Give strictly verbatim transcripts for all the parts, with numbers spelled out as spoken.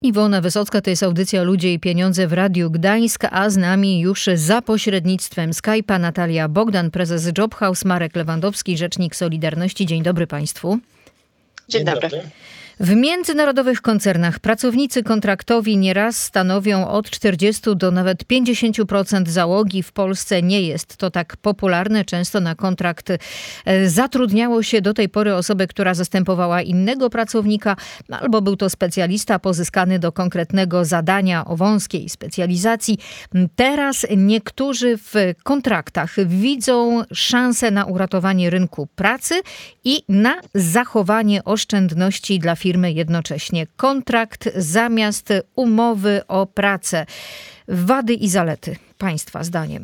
Iwona Wysocka, to jest audycja Ludzie i Pieniądze w Radiu Gdańsk, a z nami już za pośrednictwem Skype'a Natalia Bogdan, prezes Jobhouse, Marek Lewandowski, rzecznik Solidarności. Dzień dobry Państwu. Dzień dobry. W międzynarodowych koncernach pracownicy kontraktowi nieraz stanowią od czterdziestu do nawet pięćdziesięciu procent załogi. W Polsce nie jest to tak popularne. Często na kontrakt zatrudniało się do tej pory osobę, która zastępowała innego pracownika, albo był to specjalista pozyskany do konkretnego zadania o wąskiej specjalizacji. Teraz niektórzy w kontraktach widzą szansę na uratowanie rynku pracy i na zachowanie oszczędności dla firmy jednocześnie. Kontrakt zamiast umowy o pracę. Wady i zalety Państwa zdaniem.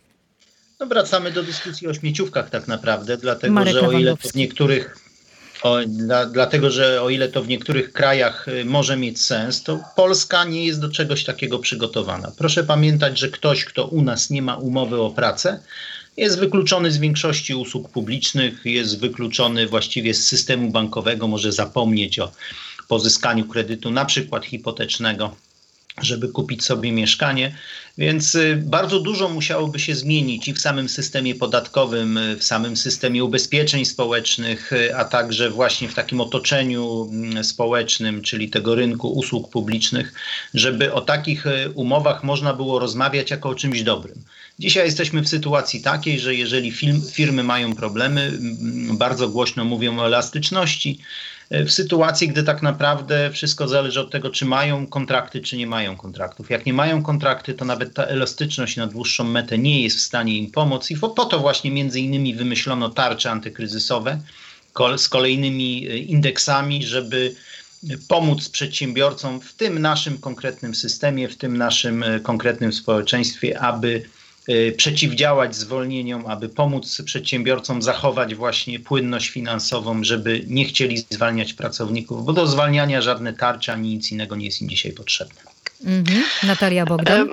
No wracamy do dyskusji o śmieciówkach tak naprawdę, dlatego Marek że o ile to w Lewandowski. niektórych o, dla, dlatego, że o ile to w niektórych krajach może mieć sens, to Polska nie jest do czegoś takiego przygotowana. Proszę pamiętać, że ktoś, kto u nas nie ma umowy o pracę, jest wykluczony z większości usług publicznych, jest wykluczony właściwie z systemu bankowego, może zapomnieć o pozyskaniu kredytu, na przykład hipotecznego, żeby kupić sobie mieszkanie. Więc bardzo dużo musiałoby się zmienić i w samym systemie podatkowym, w samym systemie ubezpieczeń społecznych, a także właśnie w takim otoczeniu społecznym, czyli tego rynku usług publicznych, żeby o takich umowach można było rozmawiać jako o czymś dobrym. Dzisiaj jesteśmy w sytuacji takiej, że jeżeli firm, firmy mają problemy, bardzo głośno mówią o elastyczności, w sytuacji, gdy tak naprawdę wszystko zależy od tego, czy mają kontrakty, czy nie mają kontraktów. Jak nie mają kontrakty, to nawet ta elastyczność na dłuższą metę nie jest w stanie im pomóc i po to właśnie między innymi wymyślono tarcze antykryzysowe z kolejnymi indeksami, żeby pomóc przedsiębiorcom w tym naszym konkretnym systemie, w tym naszym konkretnym społeczeństwie, aby przeciwdziałać zwolnieniom, aby pomóc przedsiębiorcom zachować właśnie płynność finansową, żeby nie chcieli zwalniać pracowników, bo do zwalniania żadne tarcze ani nic innego nie jest im dzisiaj potrzebne. Mhm. Natalia Bogdan.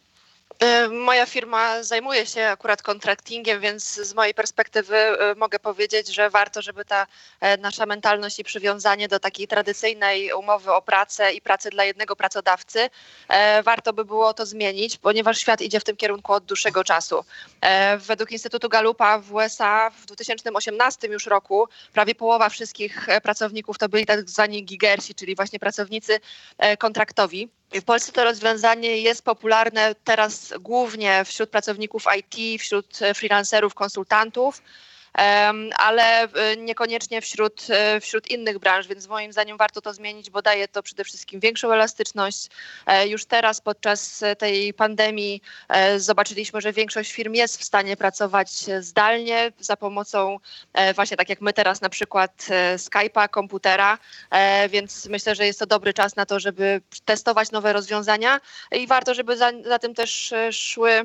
Moja firma zajmuje się akurat kontraktingiem, więc z mojej perspektywy mogę powiedzieć, że warto, żeby ta nasza mentalność i przywiązanie do takiej tradycyjnej umowy o pracę i pracy dla jednego pracodawcy, warto by było to zmienić, ponieważ świat idzie w tym kierunku od dłuższego czasu. Według Instytutu Gallupa w U S A w dwa tysiące osiemnastym już roku prawie połowa wszystkich pracowników to byli tak zwani gigersi, czyli właśnie pracownicy kontraktowi. W Polsce to rozwiązanie jest popularne teraz głównie wśród pracowników I T, wśród freelancerów, konsultantów, ale niekoniecznie wśród, wśród innych branż, więc moim zdaniem warto to zmienić, bo daje to przede wszystkim większą elastyczność. Już teraz podczas tej pandemii zobaczyliśmy, że większość firm jest w stanie pracować zdalnie za pomocą właśnie tak jak my teraz na przykład Skype'a, komputera, więc myślę, że jest to dobry czas na to, żeby testować nowe rozwiązania i warto, żeby za, za tym też szły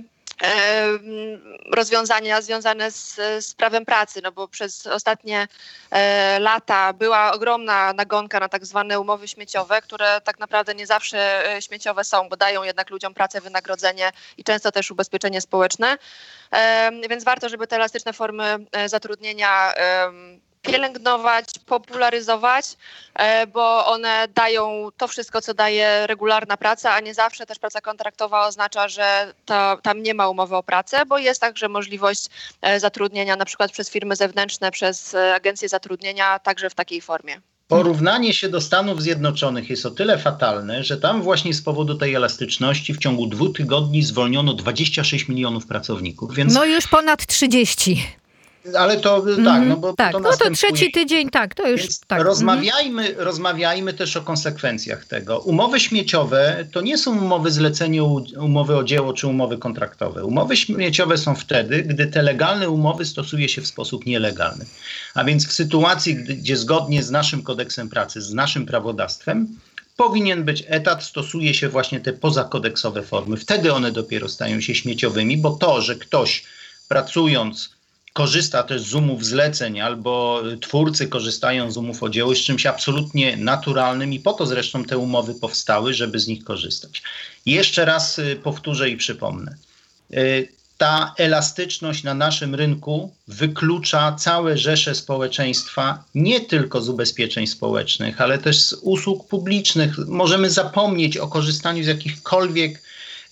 rozwiązania związane z, z prawem pracy, no bo przez ostatnie e, lata była ogromna nagonka na tak zwane umowy śmieciowe, które tak naprawdę nie zawsze śmieciowe są, bo dają jednak ludziom pracę, wynagrodzenie i często też ubezpieczenie społeczne, e, więc warto, żeby te elastyczne formy zatrudnienia e, pielęgnować, popularyzować, bo one dają to wszystko, co daje regularna praca, a nie zawsze też praca kontraktowa oznacza, że to, tam nie ma umowy o pracę, bo jest także możliwość zatrudnienia na przykład przez firmy zewnętrzne, przez agencje zatrudnienia, także w takiej formie. Porównanie się do Stanów Zjednoczonych jest o tyle fatalne, że tam właśnie z powodu tej elastyczności w ciągu dwóch tygodni zwolniono dwadzieścia sześć milionów pracowników. Więc... No już ponad trzydzieści. Ale to mm, tak, no bo tak, to no to trzeci tydzień, tak, to już Więc tak. Rozmawiajmy, mm. rozmawiajmy też o konsekwencjach tego. Umowy śmieciowe to nie są umowy zlecenia, umowy o dzieło czy umowy kontraktowe. Umowy śmieciowe są wtedy, gdy te legalne umowy stosuje się w sposób nielegalny. A więc w sytuacji, gdy, gdzie zgodnie z naszym kodeksem pracy, z naszym prawodawstwem, powinien być etat, stosuje się właśnie te pozakodeksowe formy. Wtedy one dopiero stają się śmieciowymi, bo to, że ktoś pracując korzysta też z umów zleceń albo twórcy korzystają z umów o dzieło, jest czymś absolutnie naturalnym i po to zresztą te umowy powstały, żeby z nich korzystać. Jeszcze raz powtórzę i przypomnę. ta elastyczność na naszym rynku wyklucza całe rzesze społeczeństwa, nie tylko z ubezpieczeń społecznych, ale też z usług publicznych. Możemy zapomnieć o korzystaniu z jakichkolwiek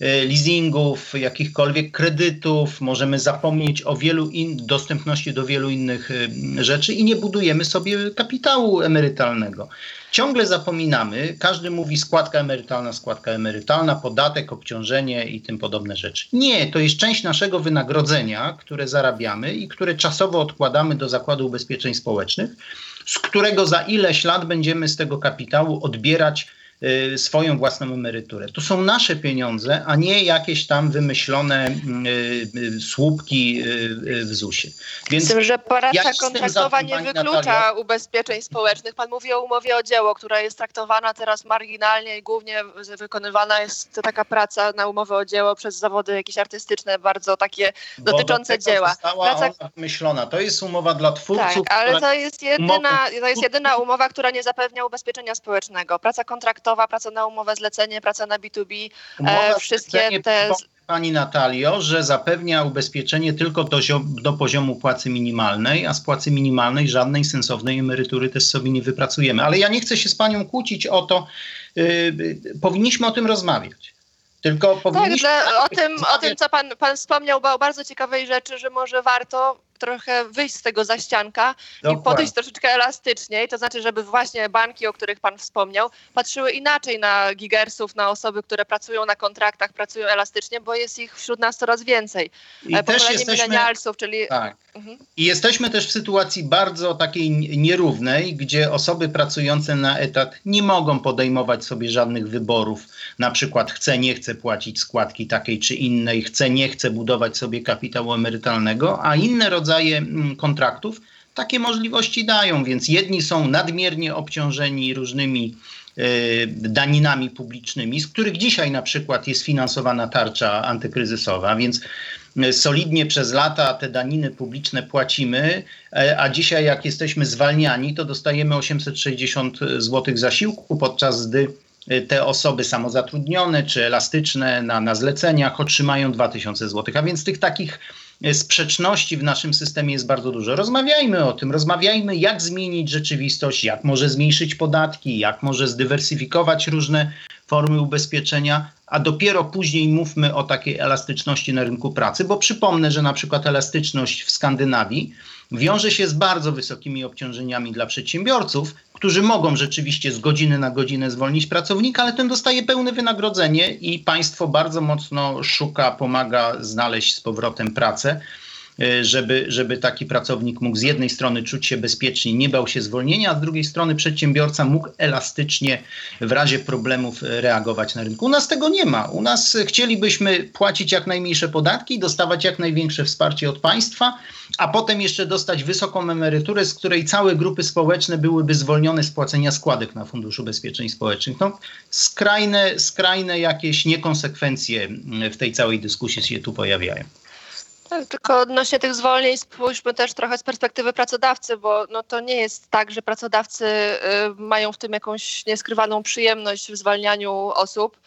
leasingów, jakichkolwiek kredytów, możemy zapomnieć o wielu in, dostępności do wielu innych rzeczy i nie budujemy sobie kapitału emerytalnego. Ciągle zapominamy, każdy mówi składka emerytalna, składka emerytalna, podatek, obciążenie i tym podobne rzeczy. Nie, to jest część naszego wynagrodzenia, które zarabiamy i które czasowo odkładamy do Zakładu Ubezpieczeń Społecznych, z którego za ileś lat będziemy z tego kapitału odbierać y, swoją własną emeryturę. To są nasze pieniądze, a nie jakieś tam wymyślone y, y, słupki y, w zusie. Więc z tym, że praca ja kontraktowa nie wyklucza Natalia, ubezpieczeń społecznych. Pan mówi o umowie o dzieło, która jest traktowana teraz marginalnie i głównie wykonywana jest taka praca na umowę o dzieło przez zawody jakieś artystyczne, bardzo takie dotyczące do dzieła. Została praca... ona wymyślona. To jest umowa dla twórców. Tak, ale która... to jest, jedyna, to jest jedyna umowa, która nie zapewnia ubezpieczenia społecznego. Praca kontraktowa, praca na umowę zlecenie, praca na B dwa B, e, wszystkie te... Pani Natalio, że zapewnia ubezpieczenie tylko do, do poziomu płacy minimalnej, a z płacy minimalnej żadnej sensownej emerytury też sobie nie wypracujemy. Ale ja nie chcę się z panią kłócić o to, yy, powinniśmy o tym rozmawiać. Tylko powinniśmy... Tak, że o, tym, o tym, co pan, pan wspomniał, o bardzo ciekawej rzeczy, że może warto trochę wyjść z tego zaścianka Dokładnie. i podejść troszeczkę elastyczniej, to znaczy, żeby właśnie banki, o których pan wspomniał, patrzyły inaczej na gigersów, na osoby, które pracują na kontraktach, pracują elastycznie, bo jest ich wśród nas coraz więcej. I też jesteśmy, milenialsów, czyli... Tak. Mhm. I jesteśmy też w sytuacji bardzo takiej nierównej, gdzie osoby pracujące na etat nie mogą podejmować sobie żadnych wyborów. Na przykład chce, nie chce płacić składki takiej czy innej, chce, nie chce budować sobie kapitału emerytalnego, a inne rodzaje kontraktów takie możliwości dają, więc jedni są nadmiernie obciążeni różnymi y, daninami publicznymi, z których dzisiaj na przykład jest finansowana tarcza antykryzysowa, więc y, solidnie przez lata te daniny publiczne płacimy, y, a dzisiaj jak jesteśmy zwalniani, to dostajemy osiemset sześćdziesiąt złotych zasiłku, podczas gdy te osoby samozatrudnione czy elastyczne na, na zleceniach otrzymają dwa tysiące złotych, a więc tych takich sprzeczności w naszym systemie jest bardzo dużo. Rozmawiajmy o tym, rozmawiajmy, jak zmienić rzeczywistość, jak może zmniejszyć podatki, jak może zdywersyfikować różne formy ubezpieczenia, a dopiero później mówmy o takiej elastyczności na rynku pracy, bo przypomnę, że na przykład elastyczność w Skandynawii wiąże się z bardzo wysokimi obciążeniami dla przedsiębiorców, którzy mogą rzeczywiście z godziny na godzinę zwolnić pracownika, ale ten dostaje pełne wynagrodzenie i państwo bardzo mocno szuka, pomaga znaleźć z powrotem pracę, żeby, żeby taki pracownik mógł z jednej strony czuć się bezpiecznie, nie bał się zwolnienia, a z drugiej strony przedsiębiorca mógł elastycznie w razie problemów reagować na rynku. U nas tego nie ma. U nas chcielibyśmy płacić jak najmniejsze podatki, dostawać jak największe wsparcie od państwa, a potem jeszcze dostać wysoką emeryturę, z której całe grupy społeczne byłyby zwolnione z płacenia składek na Fundusz Ubezpieczeń Społecznych. No, skrajne, skrajne jakieś niekonsekwencje w tej całej dyskusji się tu pojawiają. Tak, tylko odnośnie tych zwolnień spójrzmy też trochę z perspektywy pracodawcy, bo no to nie jest tak, że pracodawcy y, mają w tym jakąś nieskrywaną przyjemność w zwalnianiu osób.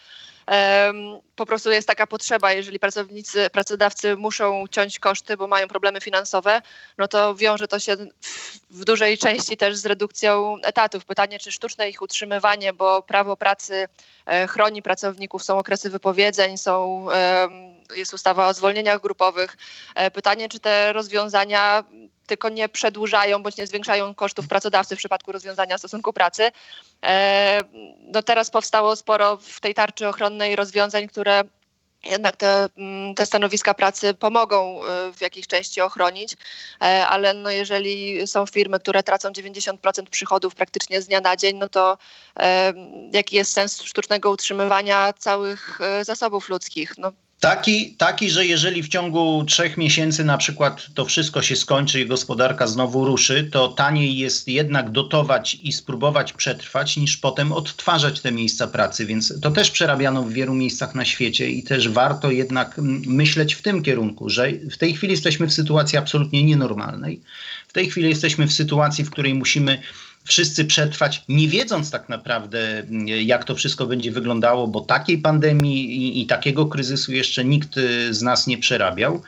Um, po prostu jest taka potrzeba, jeżeli pracownicy, pracodawcy muszą ciąć koszty, bo mają problemy finansowe, no to wiąże to się w, w dużej części też z redukcją etatów. Pytanie, czy sztuczne ich utrzymywanie, bo prawo pracy e, chroni pracowników, są okresy wypowiedzeń, są, e, jest ustawa o zwolnieniach grupowych. E, pytanie, czy te rozwiązania tylko nie przedłużają bądź nie zwiększają kosztów pracodawcy w przypadku rozwiązania stosunku pracy. E, no teraz powstało sporo w tej tarczy ochronnej rozwiązań, które jednak te, te stanowiska pracy pomogą w jakiejś części ochronić, ale no jeżeli są firmy, które tracą dziewięćdziesiąt procent przychodów praktycznie z dnia na dzień, no to e, jaki jest sens sztucznego utrzymywania całych zasobów ludzkich? No, Taki, taki, że jeżeli w ciągu trzech miesięcy na przykład to wszystko się skończy i gospodarka znowu ruszy, to taniej jest jednak dotować i spróbować przetrwać, niż potem odtwarzać te miejsca pracy. Więc to też przerabiano w wielu miejscach na świecie i też warto jednak myśleć w tym kierunku, że w tej chwili jesteśmy w sytuacji absolutnie nienormalnej. W tej chwili jesteśmy w sytuacji, w której musimy wszyscy przetrwać, nie wiedząc tak naprawdę, jak to wszystko będzie wyglądało, bo takiej pandemii i, i takiego kryzysu jeszcze nikt z nas nie przerabiał.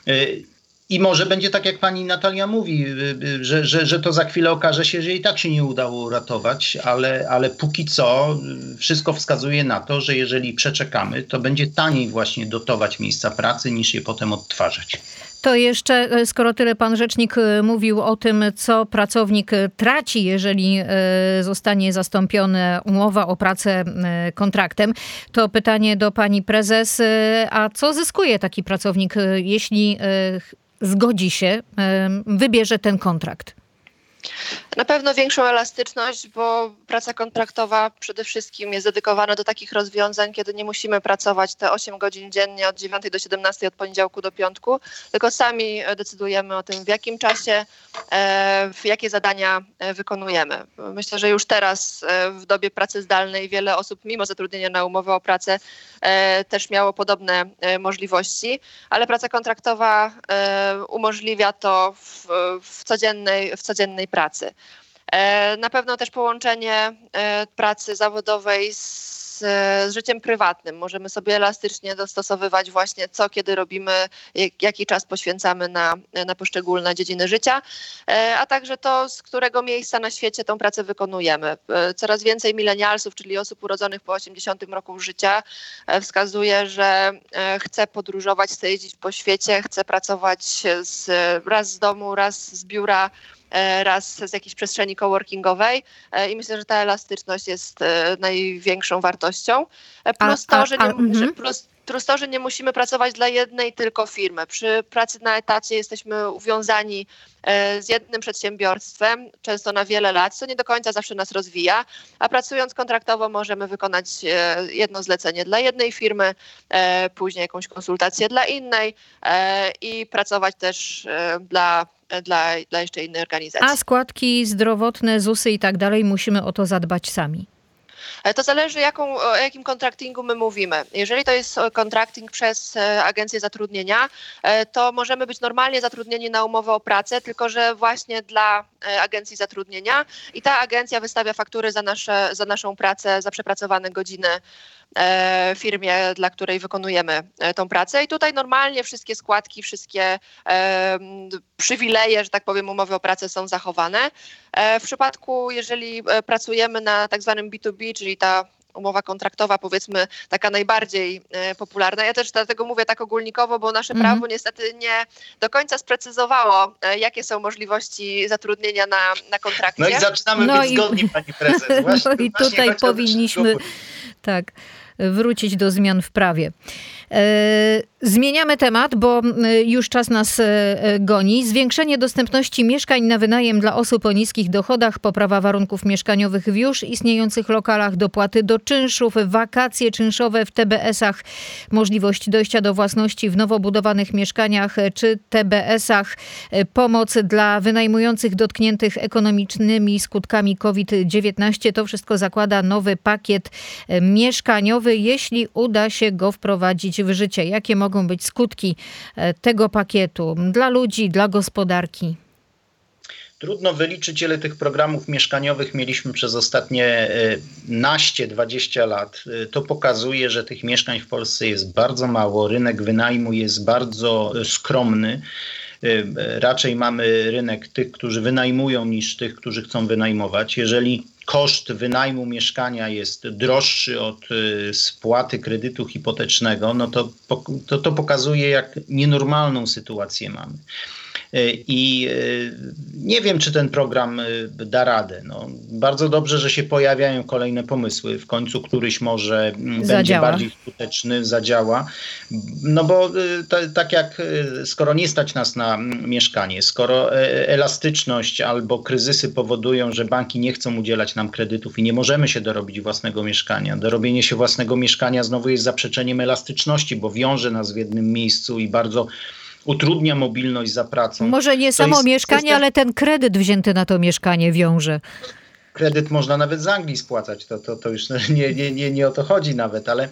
I może będzie tak, jak pani Natalia mówi, że, że, że to za chwilę okaże się, że i tak się nie udało uratować, ale, ale póki co wszystko wskazuje na to, że jeżeli przeczekamy, to będzie taniej właśnie dotować miejsca pracy, niż je potem odtwarzać. To jeszcze, skoro tyle pan rzecznik mówił o tym, co pracownik traci, jeżeli zostanie zastąpiona umowa o pracę kontraktem, to pytanie do pani prezes, a co zyskuje taki pracownik, jeśli zgodzi się, wybierze ten kontrakt? Na pewno większą elastyczność, bo praca kontraktowa przede wszystkim jest dedykowana do takich rozwiązań, kiedy nie musimy pracować te osiem godzin dziennie od dziewiątej do siedemnastej, od poniedziałku do piątku, tylko sami decydujemy o tym, w jakim czasie, w jakie zadania wykonujemy. Myślę, że już teraz w dobie pracy zdalnej wiele osób mimo zatrudnienia na umowę o pracę też miało podobne możliwości, ale praca kontraktowa umożliwia to w, w codziennej, w codziennej pracy. Na pewno też połączenie pracy zawodowej z, z życiem prywatnym. Możemy sobie elastycznie dostosowywać właśnie co, kiedy robimy, jaki czas poświęcamy na, na poszczególne dziedziny życia, a także to, z którego miejsca na świecie tą pracę wykonujemy. Coraz więcej milenialsów, czyli osób urodzonych po osiemdziesiątym roku życia, wskazuje, że chce podróżować, chce jeździć po świecie, chce pracować z, raz z domu, raz z biura, raz z jakiejś przestrzeni coworkingowej i myślę, że ta elastyczność jest największą wartością. Plus to, że nie, że plus, plus to, że nie musimy pracować dla jednej tylko firmy. Przy pracy na etacie jesteśmy uwiązani z jednym przedsiębiorstwem, często na wiele lat, co nie do końca zawsze nas rozwija, a pracując kontraktowo możemy wykonać jedno zlecenie dla jednej firmy, później jakąś konsultację dla innej i pracować też dla Dla, dla jeszcze innej organizacji. A składki zdrowotne, ZUSy i tak dalej, musimy o to zadbać sami. To zależy, jaką, o jakim kontraktingu my mówimy. Jeżeli to jest kontrakting przez agencję zatrudnienia, to możemy być normalnie zatrudnieni na umowę o pracę, tylko że właśnie dla agencji zatrudnienia i ta agencja wystawia faktury za, nasze, za naszą pracę, za przepracowane godziny firmie, dla której wykonujemy tą pracę. I tutaj normalnie wszystkie składki, wszystkie e, przywileje, że tak powiem, umowy o pracę są zachowane. E, w przypadku, jeżeli pracujemy na tak zwanym B dwa B, czyli ta umowa kontraktowa, powiedzmy, taka najbardziej e, popularna. Ja też dlatego mówię tak ogólnikowo, bo nasze mhm. prawo niestety nie do końca sprecyzowało, e, jakie są możliwości zatrudnienia na, na kontrakcie. No i zaczynamy no być i, zgodni, pani prezes. Właśnie, no i tutaj powinniśmy tak wrócić do zmian w prawie. Zmieniamy temat, bo już czas nas goni. Zwiększenie dostępności mieszkań na wynajem dla osób o niskich dochodach, poprawa warunków mieszkaniowych w już istniejących lokalach, dopłaty do czynszów, wakacje czynszowe w T B S-ach, możliwość dojścia do własności w nowo budowanych mieszkaniach czy T B S-ach, pomoc dla wynajmujących dotkniętych ekonomicznymi skutkami COVID dziewiętnaście. To wszystko zakłada nowy pakiet mieszkaniowy, jeśli uda się go wprowadzić w życie. Jakie mogą być skutki tego pakietu dla ludzi, dla gospodarki? Trudno wyliczyć, ile tych programów mieszkaniowych mieliśmy przez ostatnie naście, dwadzieścia lat. To pokazuje, że tych mieszkań w Polsce jest bardzo mało. Rynek wynajmu jest bardzo skromny. Raczej mamy rynek tych, którzy wynajmują, niż tych, którzy chcą wynajmować. Jeżeli koszt wynajmu mieszkania jest droższy od spłaty kredytu hipotecznego, no to, to, to pokazuje, jak nienormalną sytuację mamy. I nie wiem, czy ten program da radę. No, bardzo dobrze, że się pojawiają kolejne pomysły. W końcu któryś może zadziała. Będzie bardziej skuteczny, zadziała. No bo to, tak jak skoro nie stać nas na mieszkanie, skoro elastyczność albo kryzysy powodują, że banki nie chcą udzielać nam kredytów i nie możemy się dorobić własnego mieszkania. Dorobienie się własnego mieszkania znowu jest zaprzeczeniem elastyczności, bo wiąże nas w jednym miejscu i bardzo utrudnia mobilność za pracą. Może nie samo mieszkanie, system... ale ten kredyt wzięty na to mieszkanie wiąże. Kredyt można nawet z Anglii spłacać, to, to, to już nie, nie, nie, nie o to chodzi nawet, ale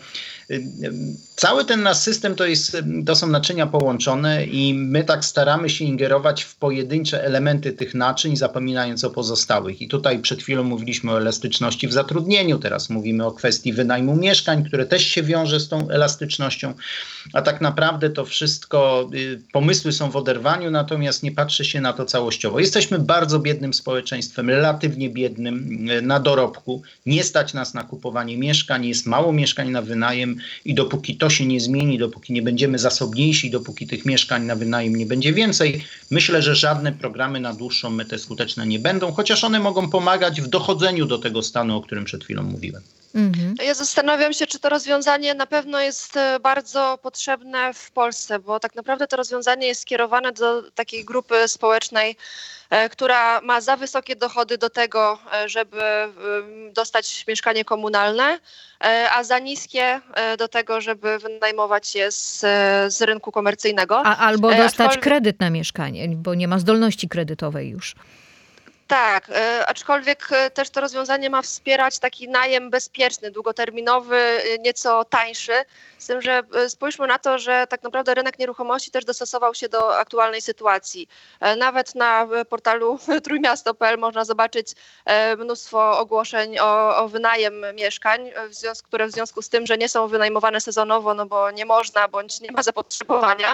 Cały ten nasz system to, jest, to są naczynia połączone i my tak staramy się ingerować w pojedyncze elementy tych naczyń, zapominając o pozostałych. I tutaj przed chwilą mówiliśmy o elastyczności w zatrudnieniu, teraz mówimy o kwestii wynajmu mieszkań, które też się wiąże z tą elastycznością, a tak naprawdę to wszystko, pomysły są w oderwaniu, natomiast nie patrzy się na to całościowo. Jesteśmy bardzo biednym społeczeństwem, relatywnie biednym na dorobku, nie stać nas na kupowanie mieszkań, jest mało mieszkań na wynajem i dopóki to się nie zmieni, dopóki nie będziemy zasobniejsi, dopóki tych mieszkań na wynajem nie będzie więcej, myślę, że żadne programy na dłuższą metę skuteczne nie będą, chociaż one mogą pomagać w dochodzeniu do tego stanu, o którym przed chwilą mówiłem. Mhm. Ja zastanawiam się, czy to rozwiązanie na pewno jest bardzo potrzebne w Polsce, bo tak naprawdę to rozwiązanie jest skierowane do takiej grupy społecznej, która ma za wysokie dochody do tego, żeby dostać mieszkanie komunalne, a za niskie do tego, żeby wynajmować je z, z rynku komercyjnego. A, albo dostać Aczkolwiek... kredyt na mieszkanie, bo nie ma zdolności kredytowej już. Tak, aczkolwiek też to rozwiązanie ma wspierać taki najem bezpieczny, długoterminowy, nieco tańszy. Z tym, że spójrzmy na to, że tak naprawdę rynek nieruchomości też dostosował się do aktualnej sytuacji. Nawet na portalu trójmiasto kropka pe el można zobaczyć mnóstwo ogłoszeń o, o wynajem mieszkań, w związku, które w związku z tym, że nie są wynajmowane sezonowo, no bo nie można bądź nie ma zapotrzebowania,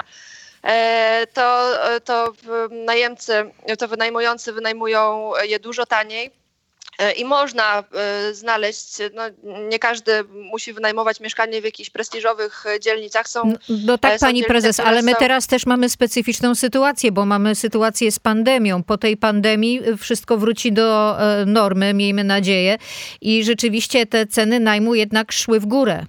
to, to najemcy, to wynajmujący wynajmują je dużo taniej i można znaleźć, no nie każdy musi wynajmować mieszkanie w jakichś prestiżowych dzielnicach. Są, no, no tak, pani prezes, ale my są... teraz też mamy specyficzną sytuację, bo mamy sytuację z pandemią. Po tej pandemii wszystko wróci do normy, miejmy nadzieję, i rzeczywiście te ceny najmu jednak szły w górę.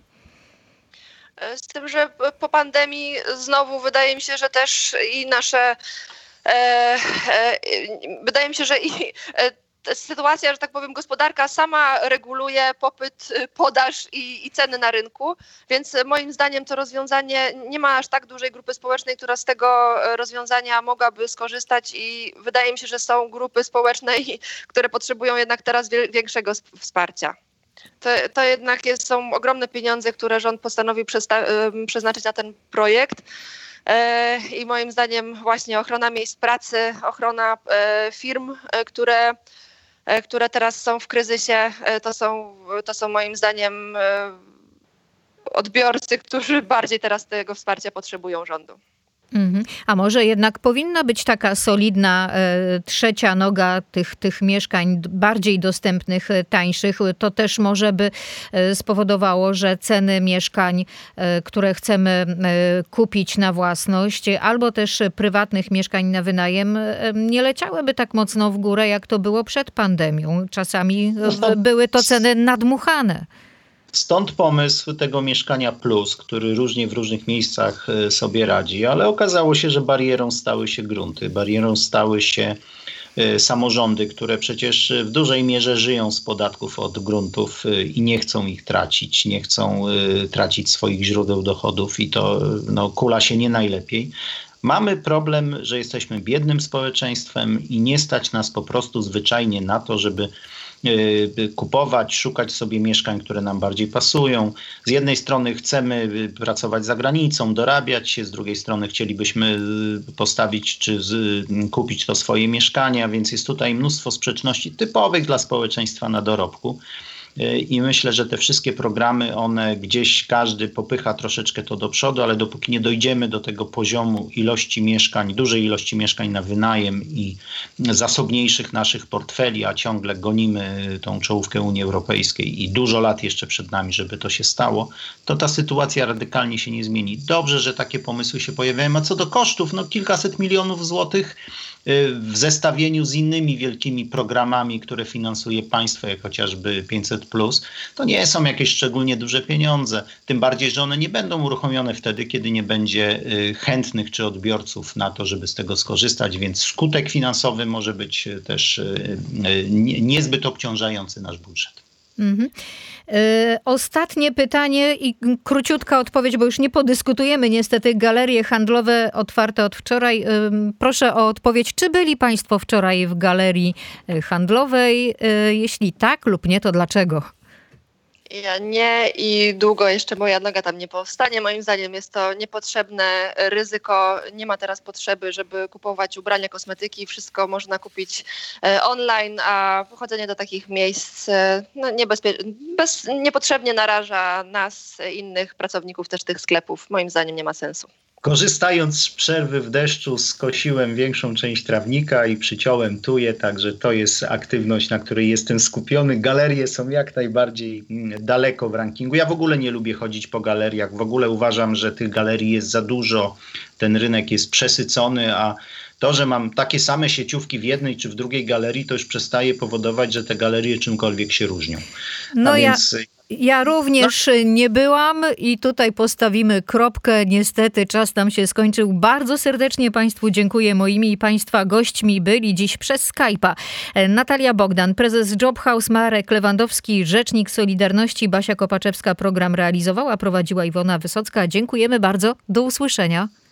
Z tym, że po pandemii znowu wydaje mi się, że też i nasze, e, e, wydaje mi się, że i e, sytuacja, że tak powiem, gospodarka sama reguluje popyt, podaż i, i ceny na rynku, więc moim zdaniem to rozwiązanie, nie ma aż tak dużej grupy społecznej, która z tego rozwiązania mogłaby skorzystać i wydaje mi się, że są grupy społeczne, które potrzebują jednak teraz większego wsparcia. To, to jednak jest, są ogromne pieniądze, które rząd postanowił przesta- przeznaczyć na ten projekt e, i moim zdaniem właśnie ochrona miejsc pracy, ochrona e, firm, e, które, e, które teraz są w kryzysie, e, to są, to są moim zdaniem e, odbiorcy, którzy bardziej teraz tego wsparcia potrzebują rządu. Mhm. A może jednak powinna być taka solidna e, trzecia noga tych, tych mieszkań bardziej dostępnych, tańszych. To też może by e, spowodowało, że ceny mieszkań, e, które chcemy e, kupić na własność, albo też prywatnych mieszkań na wynajem, e, nie leciałyby tak mocno w górę, jak to było przed pandemią. Czasami e, były to ceny nadmuchane. Stąd pomysł tego Mieszkania Plus, który różnie w różnych miejscach sobie radzi, ale okazało się, że barierą stały się grunty, barierą stały się samorządy, które przecież w dużej mierze żyją z podatków od gruntów i nie chcą ich tracić, nie chcą tracić swoich źródeł dochodów i to no, kula się nie najlepiej. Mamy problem, że jesteśmy biednym społeczeństwem i nie stać nas po prostu zwyczajnie na to, żeby kupować, szukać sobie mieszkań, które nam bardziej pasują. Z jednej strony chcemy pracować za granicą, dorabiać się, z drugiej strony chcielibyśmy postawić czy z, kupić to swoje mieszkania, więc jest tutaj mnóstwo sprzeczności typowych dla społeczeństwa na dorobku. I myślę, że te wszystkie programy, one gdzieś każdy popycha troszeczkę to do przodu, ale dopóki nie dojdziemy do tego poziomu ilości mieszkań, dużej ilości mieszkań na wynajem i zasobniejszych naszych portfeli, a ciągle gonimy tą czołówkę Unii Europejskiej i dużo lat jeszcze przed nami, żeby to się stało, to ta sytuacja radykalnie się nie zmieni. Dobrze, że takie pomysły się pojawiają, a co do kosztów, no kilkaset milionów złotych w zestawieniu z innymi wielkimi programami, które finansuje państwo, jak chociażby pięćset plus, to nie są jakieś szczególnie duże pieniądze. Tym bardziej, że one nie będą uruchomione wtedy, kiedy nie będzie chętnych czy odbiorców na to, żeby z tego skorzystać, więc skutek finansowy może być też niezbyt obciążający nasz budżet. Mhm. Yy, ostatnie pytanie i króciutka odpowiedź, bo już nie podyskutujemy niestety. Galerie handlowe otwarte od wczoraj. Yy, proszę o odpowiedź, czy byli państwo wczoraj w galerii handlowej? Yy, jeśli tak lub nie, to dlaczego? Ja nie i długo jeszcze moja noga tam nie powstanie. Moim zdaniem jest to niepotrzebne ryzyko. Nie ma teraz potrzeby, żeby kupować ubrania, kosmetyki. Wszystko można kupić online, a pochodzenie do takich miejsc no, niebezpie- bez, niepotrzebnie naraża nas, innych pracowników też tych sklepów. Moim zdaniem nie ma sensu. Korzystając z przerwy w deszczu, skosiłem większą część trawnika i przyciąłem tuje, także to jest aktywność, na której jestem skupiony. Galerie są jak najbardziej daleko w rankingu. Ja w ogóle nie lubię chodzić po galeriach, w ogóle uważam, że tych galerii jest za dużo, ten rynek jest przesycony, a to, że mam takie same sieciówki w jednej czy w drugiej galerii, to już przestaje powodować, że te galerie czymkolwiek się różnią. No a ja... więc... Ja również nie byłam i tutaj postawimy kropkę. Niestety czas nam się skończył. Bardzo serdecznie Państwu dziękuję. Moimi i Państwa gośćmi byli dziś przez Skype'a Natalia Bogdan, prezes Job House, Marek Lewandowski, rzecznik Solidarności, Basia Kopaczewska program realizowała, prowadziła Iwona Wysocka. Dziękujemy bardzo. Do usłyszenia.